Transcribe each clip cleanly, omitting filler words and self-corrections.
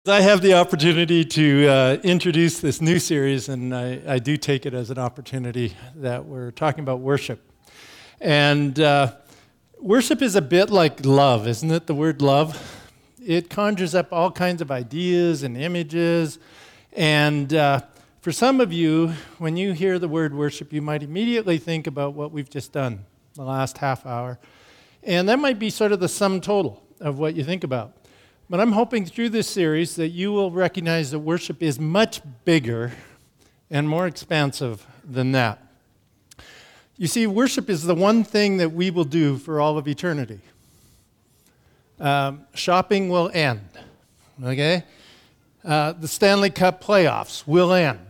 I have the opportunity to introduce this new series, and I do take it as an opportunity that we're talking about worship. And worship is a bit like love, isn't it? The word love. It conjures up all kinds of ideas and images. And for some of you, when you hear the word worship, you might immediately think about what we've just done the last half hour. And that might be sort of the sum total of what you think about. But I'm hoping through this series that you will recognize that worship is much bigger and more expansive than that. You see, worship is the one thing that we will do for all of eternity. Shopping will end, okay? The Stanley Cup playoffs will end.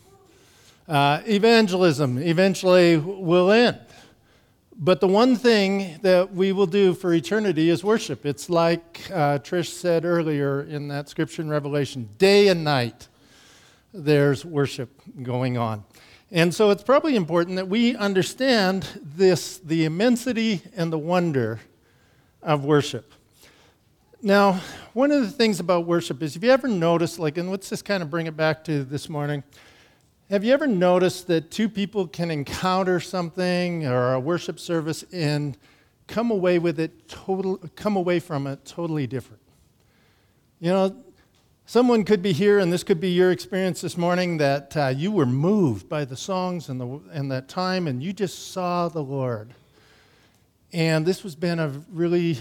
Evangelism eventually will end. But the one thing that we will do for eternity is worship. It's like Trish said earlier in that scripture in Revelation, day and night there's worship going on. And so it's probably important that we understand the immensity and the wonder of worship. Now, one of the things about worship is, have you ever noticed, and let's just kind of bring it back to this morning, have you ever noticed that two people can encounter something or a worship service and come away from it totally different? You know, someone could be here, and this could be your experience this morning, that you were moved by the songs and that time, and you just saw the Lord. And this has been a really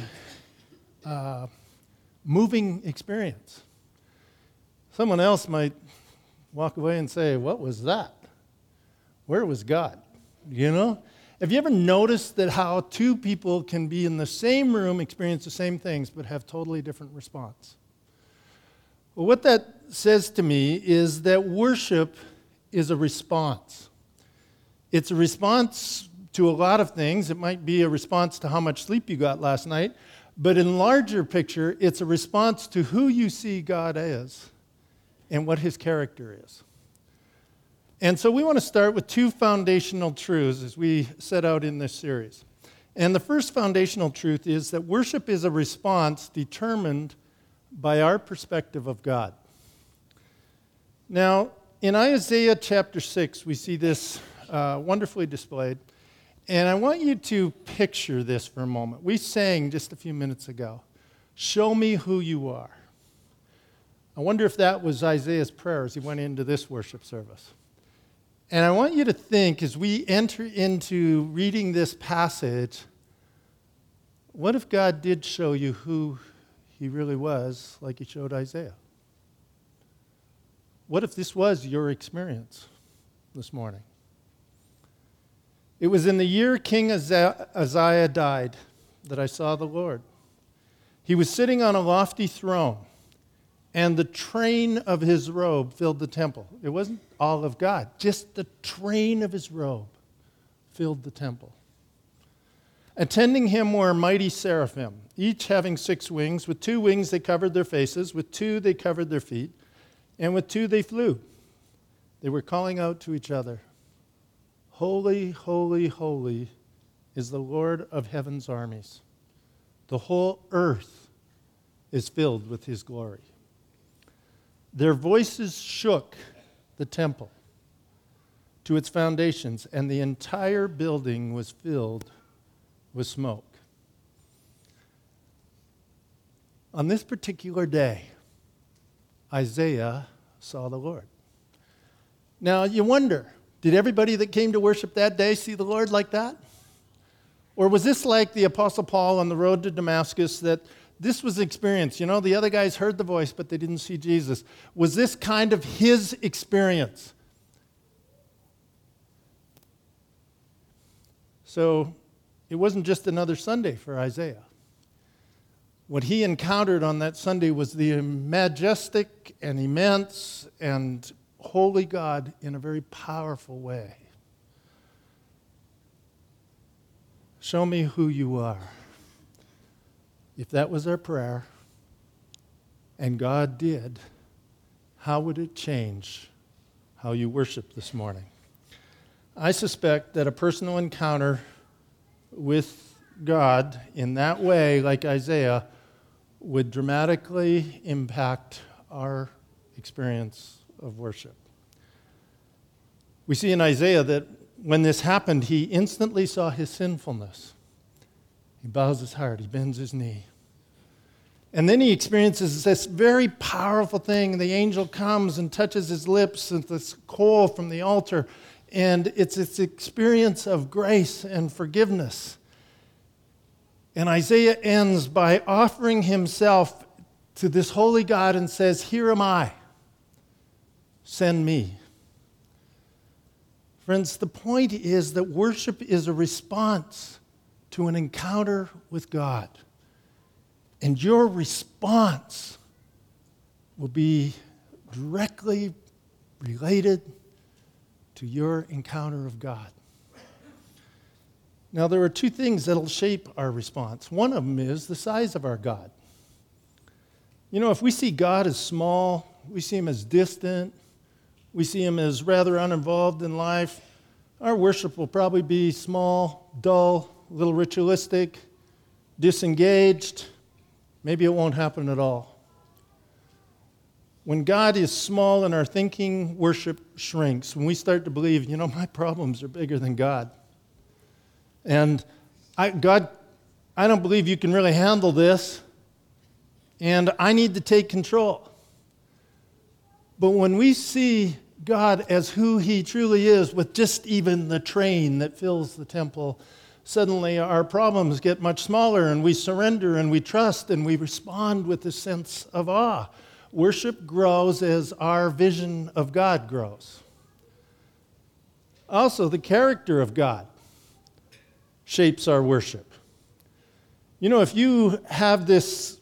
moving experience. Someone else might walk away and say, what was that? Where was God? You know? Have you ever noticed that how two people can be in the same room, experience the same things, but have totally different response? Well, what that says to me is that worship is a response. It's a response to a lot of things. It might be a response to how much sleep you got last night, but in larger picture, it's a response to who you see God as and what his character is. And so we want to start with two foundational truths as we set out in this series. And the first foundational truth is that worship is a response determined by our perspective of God. Now, in Isaiah chapter 6, we see this wonderfully displayed. And I want you to picture this for a moment. We sang just a few minutes ago, "Show me who you are." I wonder if that was Isaiah's prayer as he went into this worship service. And I want you to think, as we enter into reading this passage, what if God did show you who he really was, like he showed Isaiah? What if this was your experience this morning? It was in the year King Uzziah died that I saw the Lord. He was sitting on a lofty throne, and the train of his robe filled the temple. It wasn't all of God, just the train of his robe filled the temple. Attending him were mighty seraphim, each having 6 wings. With 2 wings they covered their faces, with 2 they covered their feet, and with 2 they flew. They were calling out to each other, "Holy, holy, holy is the Lord of heaven's armies. The whole earth is filled with his glory." Their voices shook the temple to its foundations, and the entire building was filled with smoke. On this particular day, Isaiah saw the Lord. Now, you wonder, did everybody that came to worship that day see the Lord like that? Or was this like the Apostle Paul on the road to Damascus, that this was experience? You know, the other guys heard the voice, but they didn't see Jesus. Was this kind of his experience? So it wasn't just another Sunday for Isaiah. What he encountered on that Sunday was the majestic and immense and holy God in a very powerful way. Show me who you are. If that was our prayer, and God did, how would it change how you worship this morning? I suspect that a personal encounter with God in that way, like Isaiah, would dramatically impact our experience of worship. We see in Isaiah that when this happened, he instantly saw his sinfulness. He bows his heart, he bends his knee. And then he experiences this very powerful thing. The angel comes and touches his lips with this coal from the altar. And it's this experience of grace and forgiveness. And Isaiah ends by offering himself to this holy God and says, "Here am I. Send me." Friends, the point is that worship is a response to an encounter with God. And your response will be directly related to your encounter of God. Now, there are two things that will shape our response. One of them is the size of our God. You know, if we see God as small, we see him as distant, we see him as rather uninvolved in life, our worship will probably be small, dull, a little ritualistic, disengaged. Maybe it won't happen at all. When God is small in our thinking, worship shrinks. When we start to believe, my problems are bigger than God. And God, I don't believe you can really handle this, and I need to take control. But when we see God as who he truly is, with just even the train that fills the temple, suddenly our problems get much smaller, and we surrender, and we trust, and we respond with a sense of awe. Worship grows as our vision of God grows. Also, the character of God shapes our worship. If you have this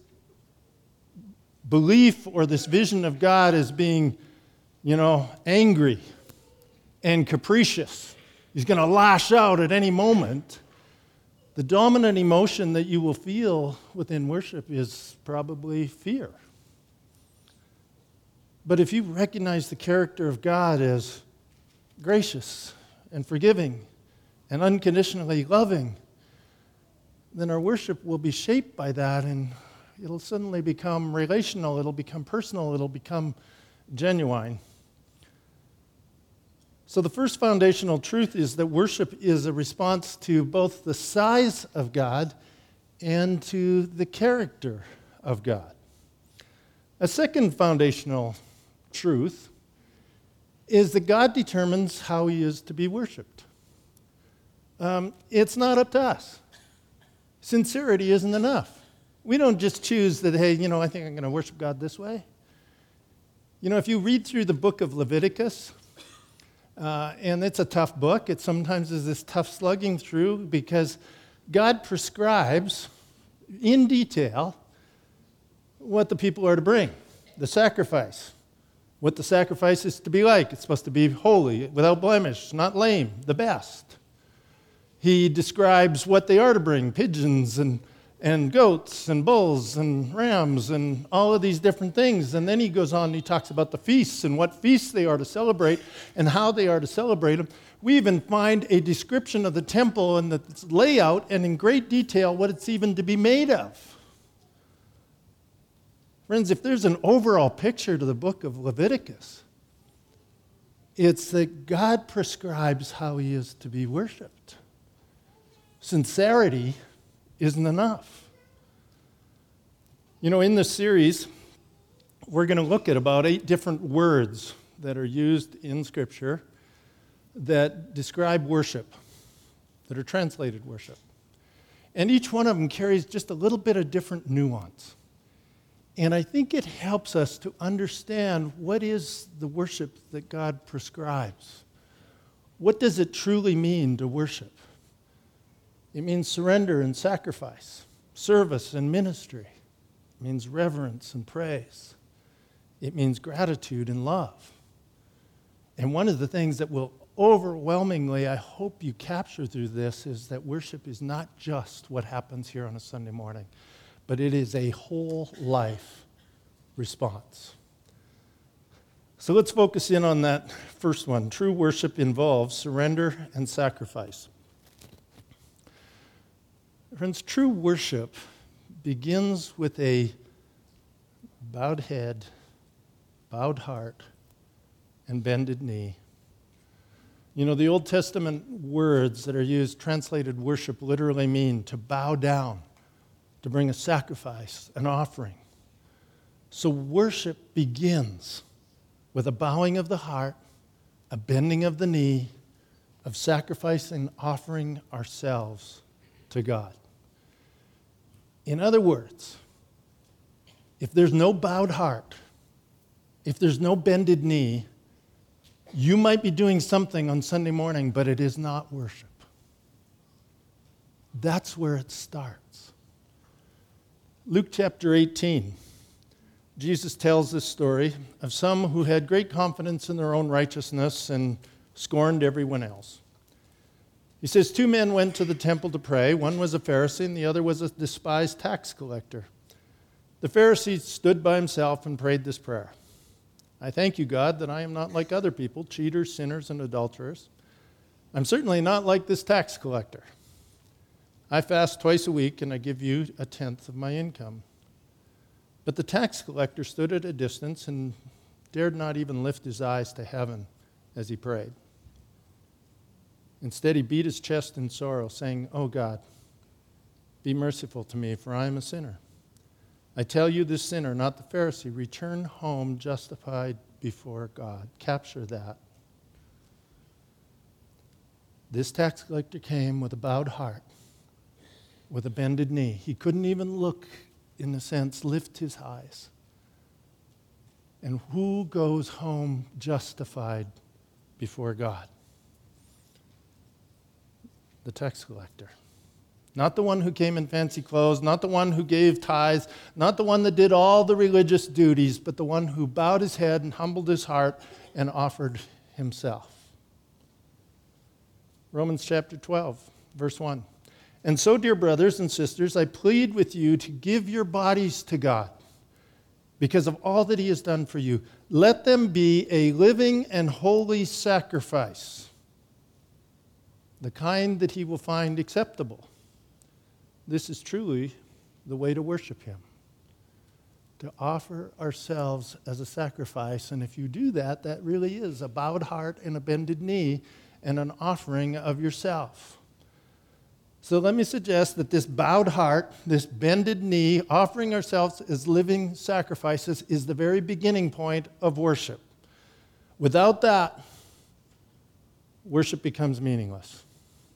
belief or this vision of God as being, angry and capricious, he's going to lash out at any moment, the dominant emotion that you will feel within worship is probably fear. But if you recognize the character of God as gracious and forgiving and unconditionally loving, then our worship will be shaped by that, and it'll suddenly become relational, it'll become personal, it'll become genuine. So the first foundational truth is that worship is a response to both the size of God and to the character of God. A second foundational truth is that God determines how he is to be worshiped. It's not up to us. Sincerity isn't enough. We don't just choose that, hey, I think I'm going to worship God this way. If you read through the book of Leviticus, and it's a tough book, it sometimes is this tough slugging through because God prescribes in detail what the people are to bring, the sacrifice, what the sacrifice is to be like. It's supposed to be holy, without blemish, not lame, the best. He describes what they are to bring, pigeons and goats and bulls and rams and all of these different things. And then he goes on and he talks about the feasts and what feasts they are to celebrate and how they are to celebrate them. We even find a description of the temple and the layout and in great detail what it's even to be made of. Friends, if there's an overall picture to the book of Leviticus, it's that God prescribes how he is to be worshiped. Sincerity isn't enough. In this series, we're going to look at about 8 different words that are used in Scripture that describe worship, that are translated worship. And each one of them carries just a little bit of different nuance. And I think it helps us to understand what is the worship that God prescribes. What does it truly mean to worship? It means surrender and sacrifice, service and ministry. It means reverence and praise. It means gratitude and love. And one of the things that will overwhelmingly, I hope you capture through this, is that worship is not just what happens here on a Sunday morning, but it is a whole life response. So let's focus in on that first one. True worship involves surrender and sacrifice. Friends, true worship begins with a bowed head bowed heart and bended knee. You know, the Old Testament words that are used, translated worship, literally mean to bow down, to bring a sacrifice, an offering. So worship begins with a bowing of the heart, a bending of the knee, of sacrifice and offering ourselves to God. In other words, if there's no bowed heart, if there's no bended knee, you might be doing something on Sunday morning, but it is not worship. That's where it starts. Luke chapter 18, Jesus tells this story of some who had great confidence in their own righteousness and scorned everyone else. He says, 2 men went to the temple to pray. One was a Pharisee and the other was a despised tax collector. The Pharisee stood by himself and prayed this prayer. I thank you, God, that I am not like other people, cheaters, sinners, and adulterers. I'm certainly not like this tax collector. I fast twice a week and I give you 1/10 of my income. But the tax collector stood at a distance and dared not even lift his eyes to heaven as he prayed. Instead, he beat his chest in sorrow, saying, Oh God, be merciful to me, for I am a sinner. I tell you, this sinner, not the Pharisee, return home justified before God. Capture that. This tax collector came with a bowed heart, with a bended knee. He couldn't even look, in a sense, lift his eyes. And who goes home justified before God? The tax collector. Not the one who came in fancy clothes, not the one who gave tithes, not the one that did all the religious duties, but the one who bowed his head and humbled his heart and offered himself. Romans chapter 12, verse 1. And so, dear brothers and sisters, I plead with you to give your bodies to God because of all that he has done for you. Let them be a living and holy sacrifice, the kind that he will find acceptable. This is truly the way to worship him, to offer ourselves as a sacrifice. And if you do that, that really is a bowed heart and a bended knee and an offering of yourself. So let me suggest that this bowed heart, this bended knee, offering ourselves as living sacrifices is the very beginning point of worship. Without that, worship becomes meaningless.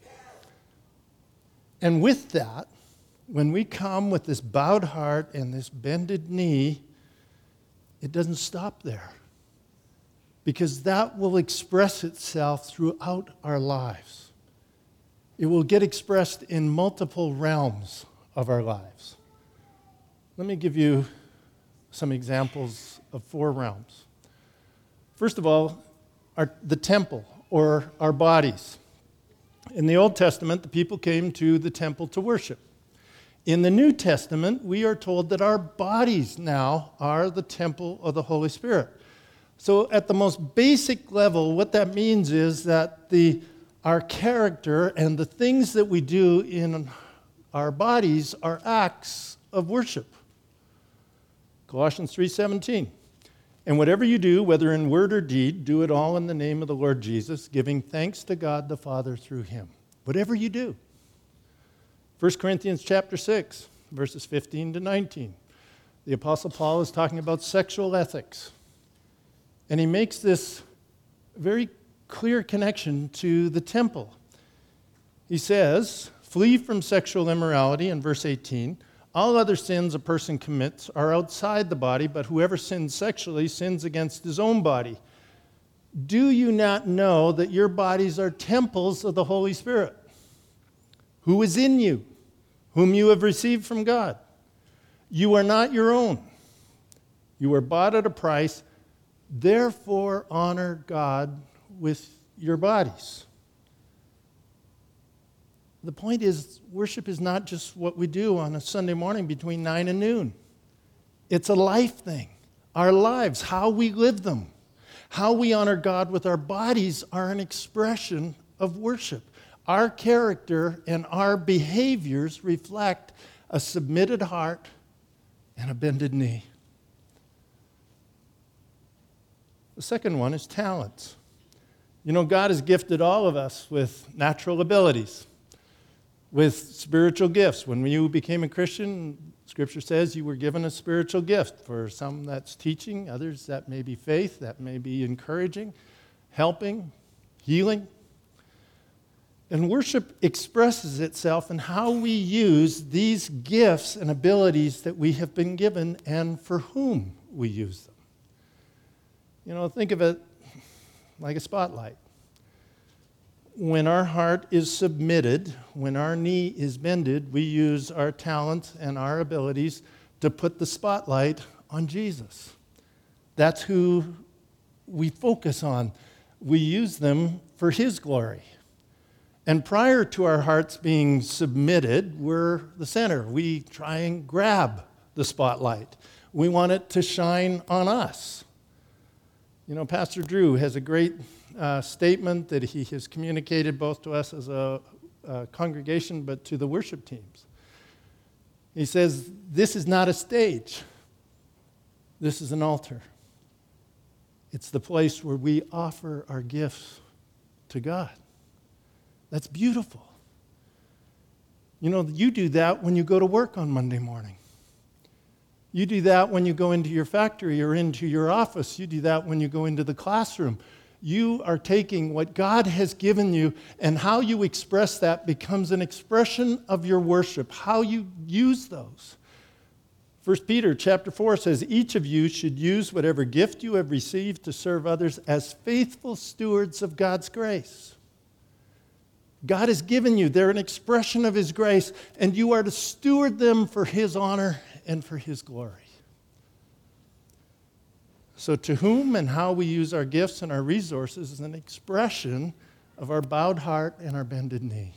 And with that, when we come with this bowed heart and this bended knee, it doesn't stop there. Because that will express itself throughout our lives. It will get expressed in multiple realms of our lives. Let me give you some examples of 4 realms. First of all, the temple, or our bodies. In the Old Testament, the people came to the temple to worship. In the New Testament, we are told that our bodies now are the temple of the Holy Spirit. So at the most basic level, what that means is that our character and the things that we do in our bodies are acts of worship. Colossians 3:17. And whatever you do, whether in word or deed, do it all in the name of the Lord Jesus, giving thanks to God the Father through him. Whatever you do. 1 Corinthians chapter 6, verses 15 to 19. The Apostle Paul is talking about sexual ethics. And he makes this very clear connection to the temple. He says, flee from sexual immorality in verse 18. All other sins a person commits are outside the body, but whoever sins sexually sins against his own body. Do you not know that your bodies are temples of the Holy Spirit, who is in you, whom you have received from God? You are not your own. You were bought at a price. Therefore, honor God with your bodies. The point is, worship is not just what we do on a Sunday morning between 9 and noon. It's a life thing. Our lives, how we live them, how we honor God with our bodies are an expression of worship. Our character and our behaviors reflect a submitted heart and a bended knee. The second one is talents. You know, God has gifted all of us with natural abilities, with spiritual gifts. When you became a Christian, Scripture says you were given a spiritual gift. For some, that's teaching. Others, that may be faith. That may be encouraging, helping, healing. And worship expresses itself in how we use these gifts and abilities that we have been given and for whom we use them. You know, think of it like a spotlight. When our heart is submitted, when our knee is bended, we use our talents and our abilities to put the spotlight on Jesus. That's who we focus on. We use them for His glory. And prior to our hearts being submitted, we're the center. We try and grab the spotlight. We want it to shine on us. You know, Pastor Drew has a great statement that he has communicated both to us as a congregation, but to the worship teams. He says, this is not a stage. This is an altar. It's the place where we offer our gifts to God. That's beautiful. You know, you do that when you go to work on Monday morning. You do that when you go into your factory or into your office. You do that when you go into the classroom. You are taking what God has given you, and how you express that becomes an expression of your worship, how you use those. 1 Peter chapter 4 says, each of you should use whatever gift you have received to serve others as faithful stewards of God's grace. God has given you. They're an expression of His grace, and you are to steward them for His honor and for His glory. So to whom and how we use our gifts and our resources is an expression of our bowed heart and our bended knee.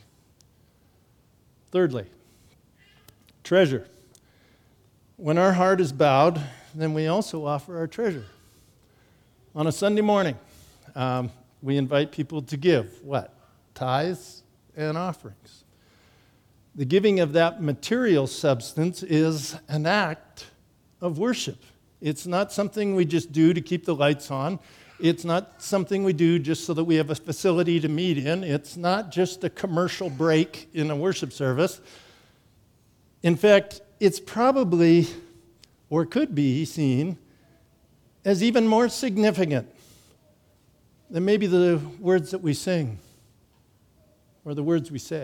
Thirdly, treasure. When our heart is bowed, then we also offer our treasure. On a Sunday morning, we invite people to give what? Tithes and offerings. The giving of that material substance is an act of worship. It's not something we just do to keep the lights on. It's not something we do just so that we have a facility to meet in. It's not just a commercial break in a worship service. In fact, it's probably, or could be seen, as even more significant than maybe the words that we sing or the words we say.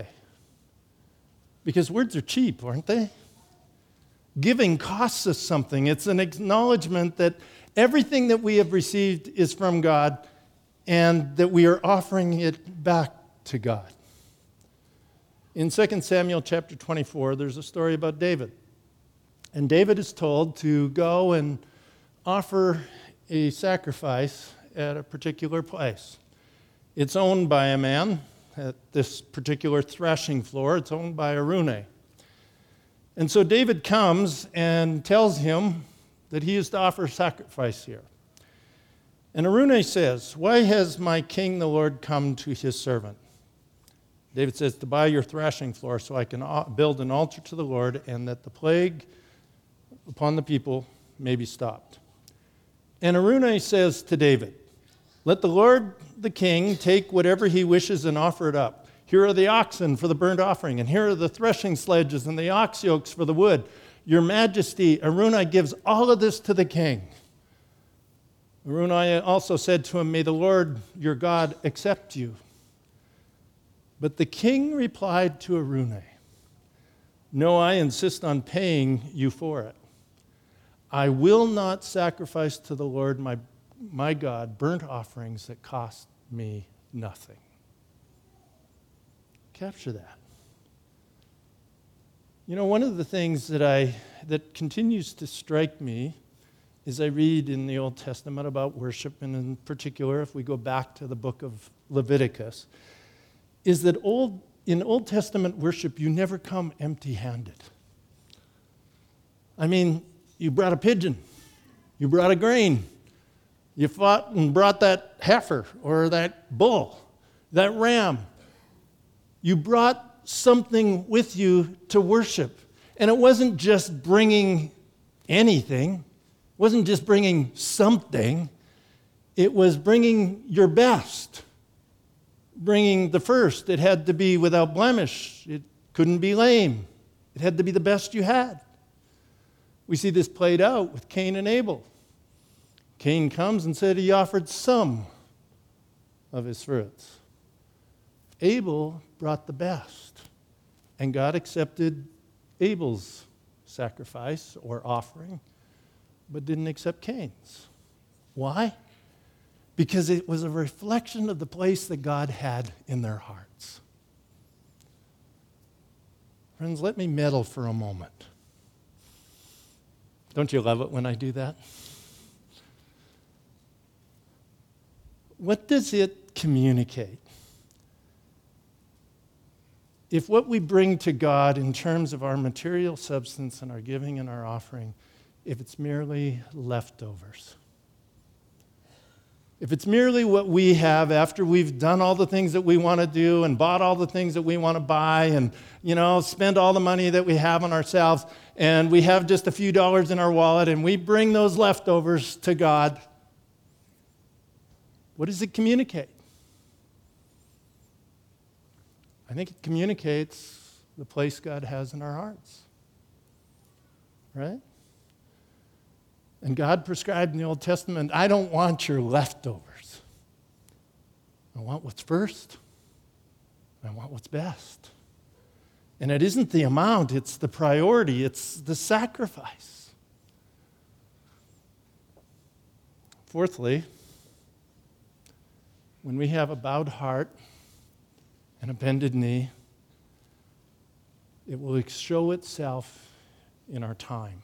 Because words are cheap, aren't they? Giving costs us something. It's an acknowledgement that everything that we have received is from God and that we are offering it back to God. In 2 Samuel chapter 24, there's a story about David. And David is told to go and offer a sacrifice at a particular place. It's owned by a man at this particular threshing floor. It's owned by Araunah. And so David comes and tells him that he is to offer sacrifice here. And Araunah says, "Why has my king the Lord come to his servant?" David says, "To buy your threshing floor so I can build an altar to the Lord and that the plague upon the people may be stopped." And Araunah says to David, "Let the Lord the king take whatever he wishes and offer it up. Here are the oxen for the burnt offering, and here are the threshing sledges and the ox yokes for the wood. Your majesty," Araunah gives all of this to the king. Araunah also said to him, "May the Lord your God accept you." But the king replied to Araunah, "No, I insist on paying you for it. I will not sacrifice to the Lord my God burnt offerings that cost me nothing." Capture that. You know, one of the things that continues to strike me as I read in the Old Testament about worship, and in particular, if we go back to the book of Leviticus, is that in Old Testament worship, you never come empty-handed. I mean, you brought a pigeon, you brought a grain, you fought and brought that heifer or that bull, that ram. You brought something with you to worship. And it wasn't just bringing anything. It wasn't just bringing something. It was bringing your best, bringing the first. It had to be without blemish. It couldn't be lame. It had to be the best you had. We see this played out with Cain and Abel. Cain comes and said he offered some of his fruits. Abel brought the best, and God accepted Abel's sacrifice or offering, but didn't accept Cain's. Why? Because it was a reflection of the place that God had in their hearts. Friends, let me meddle for a moment. Don't you love it when I do that? What does it communicate? If what we bring to God in terms of our material substance and our giving and our offering, if it's merely leftovers, if it's merely what we have after we've done all the things that we want to do and bought all the things that we want to buy and, spend all the money that we have on ourselves, and we have just a few dollars in our wallet and we bring those leftovers to God, what does it communicate? I think it communicates the place God has in our hearts, right? And God prescribed in the Old Testament, I don't want your leftovers. I want what's first. I want what's best. And it isn't the amount, it's the priority, it's the sacrifice. Fourthly, when we have a bowed heart and a bended knee, it will show itself in our time.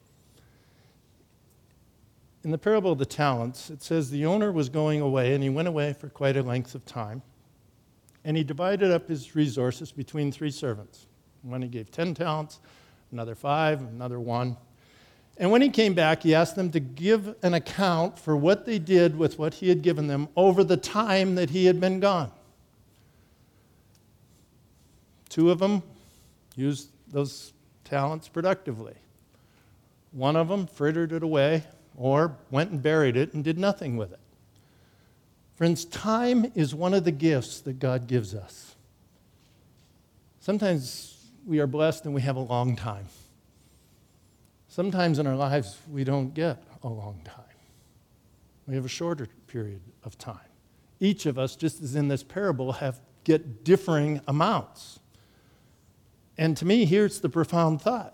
In the parable of the talents, it says the owner was going away, and he went away for quite a length of time. And he divided up his resources between 3 servants. One he gave 10 talents, another 5, another 1. And when he came back, he asked them to give an account for what they did with what he had given them over the time that he had been gone. 2 of them used those talents productively. 1 of them frittered it away or went and buried it and did nothing with it. Friends, time is one of the gifts that God gives us. Sometimes we are blessed and we have a long time. Sometimes in our lives we don't get a long time. We have a shorter period of time. Each of us, just as in this parable, get differing amounts. And to me, here's the profound thought.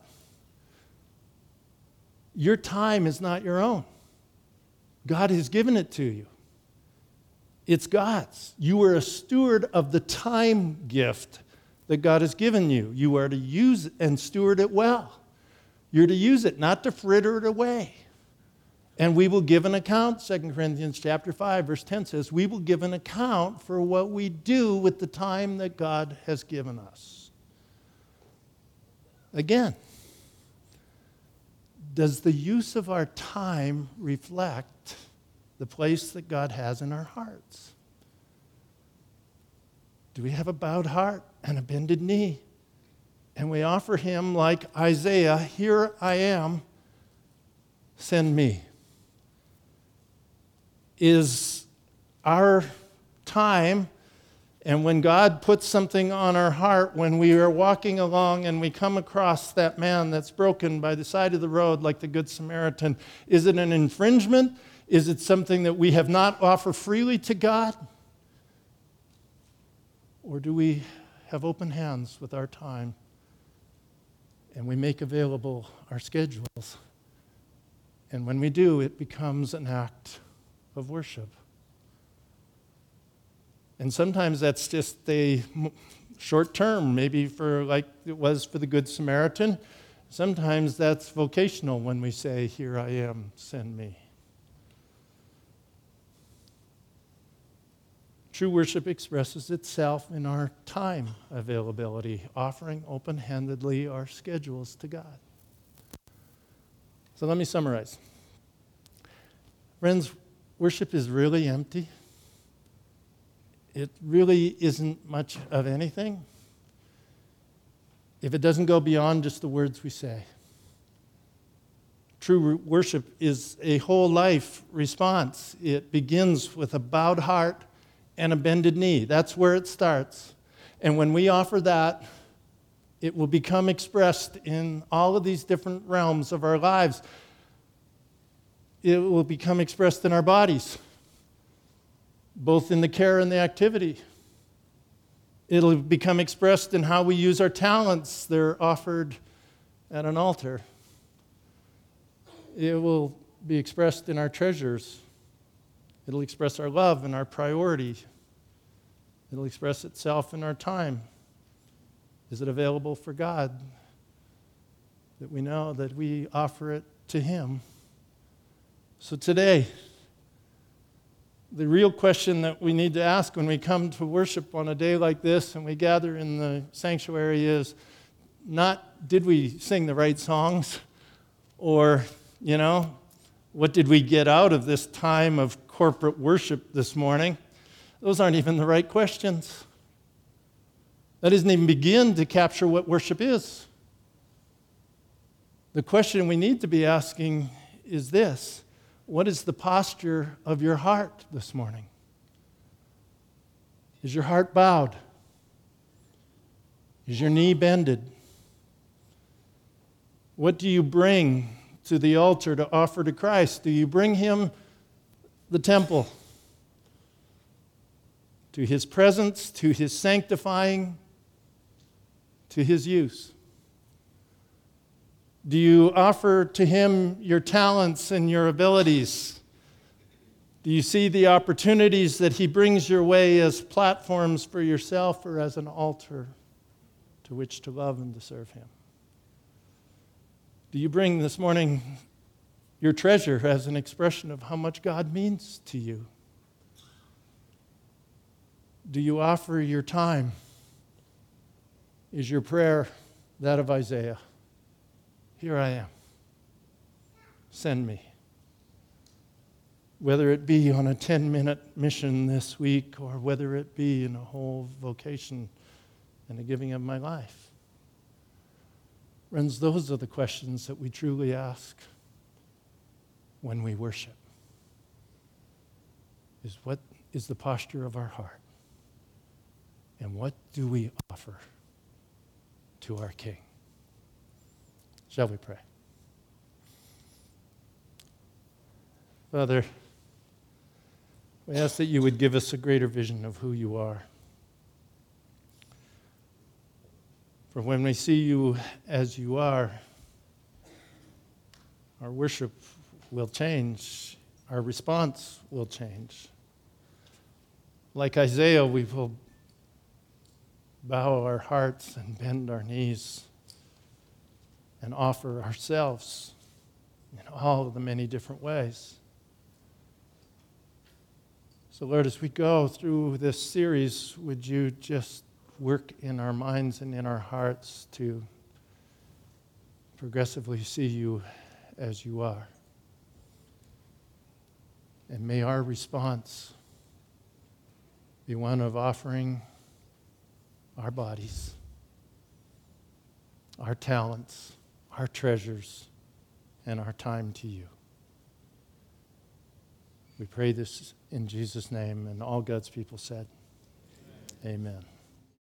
Your time is not your own. God has given it to you. It's God's. You are a steward of the time gift that God has given you. You are to use and steward it well. You're to use it, not to fritter it away. And we will give an account. 2 Corinthians chapter 5, verse 10 says, we will give an account for what we do with the time that God has given us. Again, does the use of our time reflect the place that God has in our hearts? Do we have a bowed heart and a bended knee? And we offer him, like Isaiah, here I am, send me. Is our time, and when God puts something on our heart, when we are walking along and we come across that man that's broken by the side of the road like the Good Samaritan, is it an infringement? Is it something that we have not offered freely to God? Or do we have open hands with our time and we make available our schedules? And when we do, it becomes an act of worship. And sometimes that's just a short term, maybe for like it was for the Good Samaritan. Sometimes that's vocational when we say, here I am, send me. True worship expresses itself in our time availability, offering open-handedly our schedules to God. So let me summarize. Friends, worship is really empty. It really isn't much of anything if it doesn't go beyond just the words we say. True worship is a whole life response. It begins with a bowed heart and a bended knee. That's where it starts. And when we offer that, it will become expressed in all of these different realms of our lives. It will become expressed in our bodies, both in the care and the activity. It'll become expressed in how we use our talents. They're offered at an altar. It will be expressed in our treasures. It'll express our love and our priority. It'll express itself in our time. Is it available for God? That we know that we offer it to Him. So today, the real question that we need to ask when we come to worship on a day like this and we gather in the sanctuary is not, did we sing the right songs? Or, what did we get out of this time of corporate worship this morning? Those aren't even the right questions. That doesn't even begin to capture what worship is. The question we need to be asking is this: what is the posture of your heart this morning? Is your heart bowed? Is your knee bended? What do you bring to the altar to offer to Christ? Do you bring Him the temple, to His presence, to His sanctifying, to His use? Do you offer to Him your talents and your abilities? Do you see the opportunities that He brings your way as platforms for yourself or as an altar to which to love and to serve Him? Do you bring this morning your treasure as an expression of how much God means to you? Do you offer your time? Is your prayer that of Isaiah? Here I am. Send me. Whether it be on a 10-minute mission this week or whether it be in a whole vocation and the giving of my life. Friends, those are the questions that we truly ask when we worship. What is the posture of our heart? And what do we offer to our King? Shall we pray? Father, we ask that you would give us a greater vision of who you are. For when we see you as you are, our worship will change, our response will change. Like Isaiah, we will bow our hearts and bend our knees and offer ourselves in all of the many different ways. So Lord, as we go through this series, would you just work in our minds and in our hearts to progressively see you as you are. And may our response be one of offering our bodies, our talents, our treasures, and our time to you. We pray this in Jesus' name, and all God's people said, Amen. Amen.